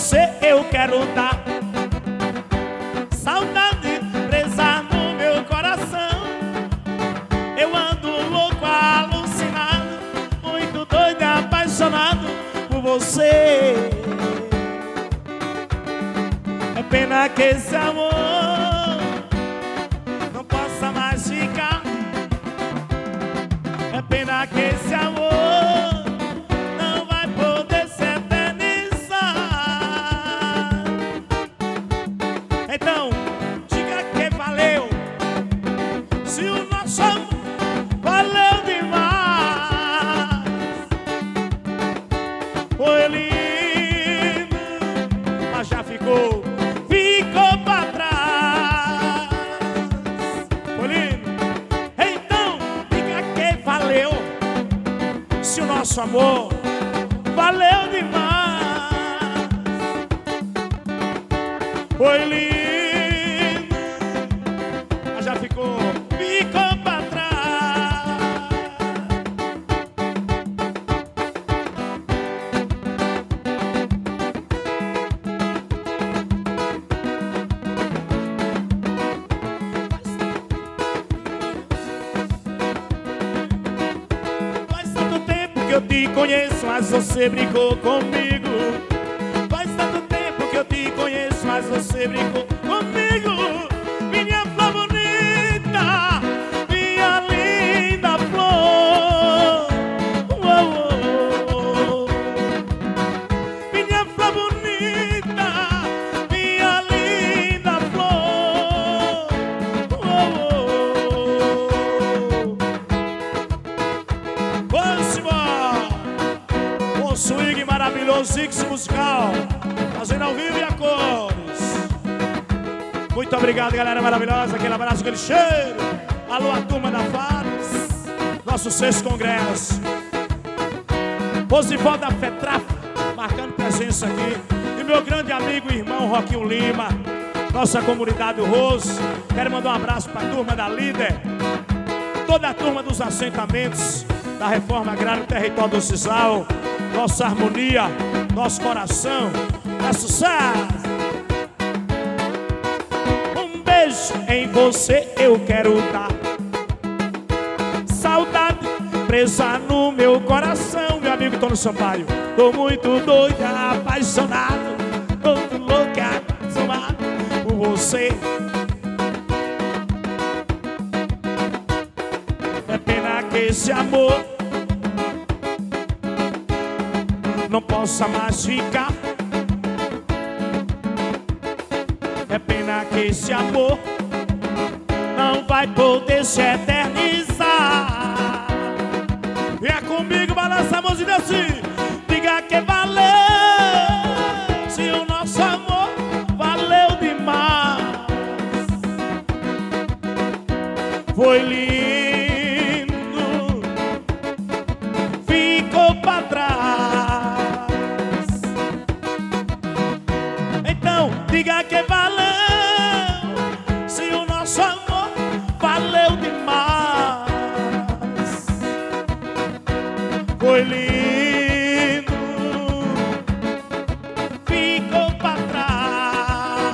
você eu quero dar. Saudade presa no meu coração. Eu ando louco, alucinado, muito doido e apaixonado por você. É pena que esse amor não possa mais ficar. É pena que esse amor não vai poder se eternizar. Então, diga que valeu. Se o nosso amor valeu demais. Foi lindo, mas já ficou pra trás. Foi lindo. Então, diga que valeu. Se o nosso amor valeu demais. Foi lindo, mas já ficou pra trás. Eu te conheço, mas você brincou comigo. Faz tanto tempo que eu te conheço, mas você brincou comigo. Minha flor bonita, minha linda flor. Minha flor bonita, minha linda flor. Vamos embora. O swing maravilhoso, Zix musical, fazendo ao vivo e a cores. Muito obrigado, galera maravilhosa. Aquele abraço, aquele cheiro. Alô, a turma da FARES, nosso 6º congresso. Posivó da FETRAF, marcando presença aqui. E meu grande amigo e irmão Roquinho Lima, nossa comunidade do Rose. Quero mandar um abraço para a turma da Líder, toda a turma dos assentamentos da Reforma Agrária do Território do Cisal. Nossa harmonia, nosso coração é sucesso. Um beijo em você eu quero dar. Saudade presa no meu coração. Meu amigo Tony Sampaio. Tô muito doido, apaixonado, todo louco, apaixonado por você. É pena que esse amor não possa mais ficar. É pena que esse amor não vai poder se eternizar. Venha comigo, balança a mãozinha assim. Diga que valeu. Se o nosso amor valeu demais. Foi lindo, ficou pra trás. Então, diga que vai.